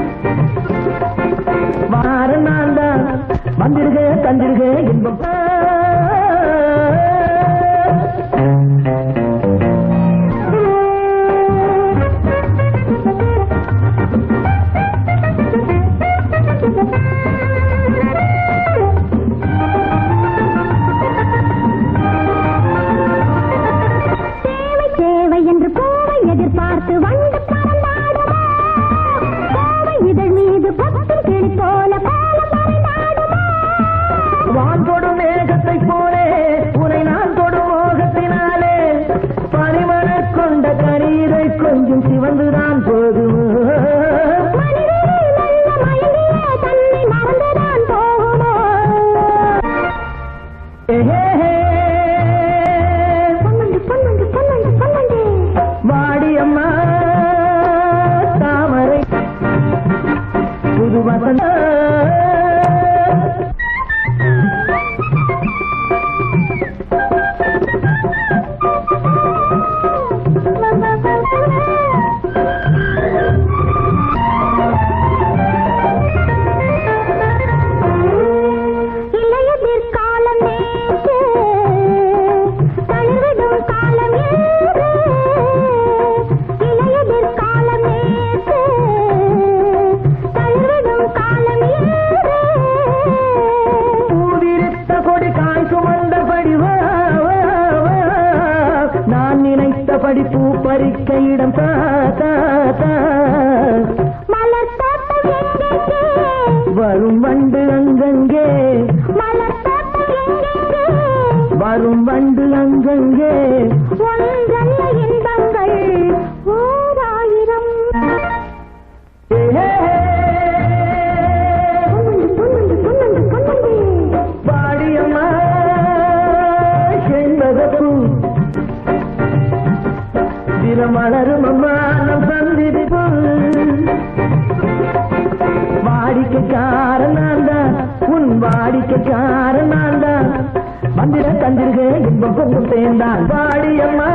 வார நான் தான் வந்திருக தந்திருக இன்பம் எதிர்பார்த்து வந்து பறந்தாடுமா கோவை இதழ் மீது பத்து கிளி போல பறந்தாடுமா வான் தொடும் மேகத்தை போலே உனை நான் தொடும் மோகத்தினாலே பரிமள கொண்ட கரீரை கொஞ்சம் சிவந்துதான் போதும் தன்னை மறந்துதான் போகுமோ வாடியம்மா தாமரை புது வசந்த படிப்பு பறிக்க இடம் வரும் வண்டு அங்கங்கே வரும் வண்டு அங்கங்கே ஒன்றல்ல இன்பங்கள் ஓராயிரம் பாடியம்மா செண்பகப்பூ மலரும் அம்மா நம் சந்திப்பு வாடிக்கைக்காரனாந்தான் உன் வாடிக்கைக்காரனாந்தான் வந்திட தந்திருக இன்பம் கொஞ்சம் சேர்ந்தான் வாடியம்மா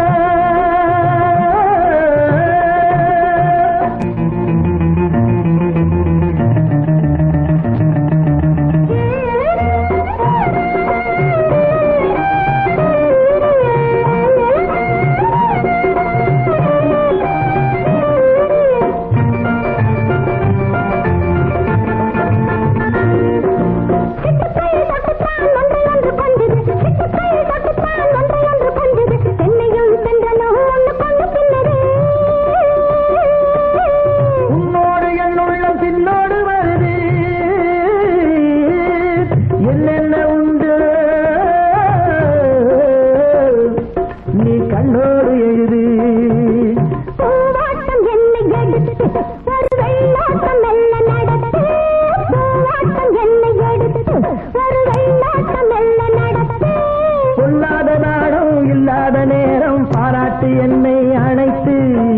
பொல்லாத நாடம் இல்லாத நேரம் பாராட்டு என்னை அழைத்து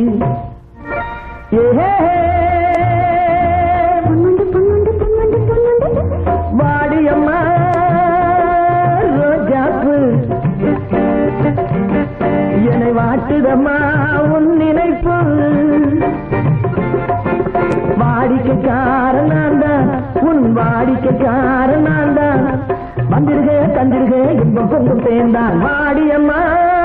வாடியம்மா ரோஜாப்பு என்னை வாட்டுதம்மா உன் நினைப்பு வாடிக்கைக்காரனாந்தான் உன் வாடிக்கைக்காரனாந்தான் வந்திருக தந்திருக இன்பம் கொஞ்சம் சேர்ந்தான் வாடியம்மா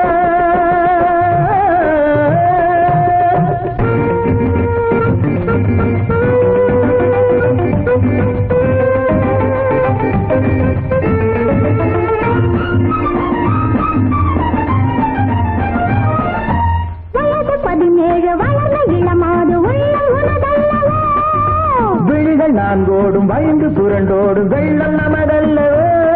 வயது 17 வளர்ந்த இளமாது உள்ளம் உனதல்லவோ விழிகள் நான்கோடும் வயந்து புரண்டோடும் வெள்ளம் நமதல்லவோ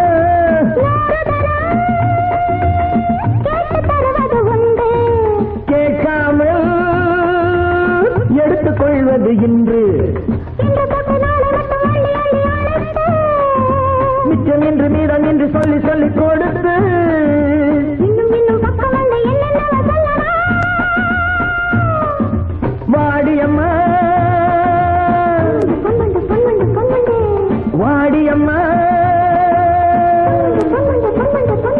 கேட்காமல் எடுத்துக் கொள்வது இன்று மிச்சம் என்று மீதம் என்று சொல்லி சொல்லி கொடுத்து வாடியம்மா வாடியம்மா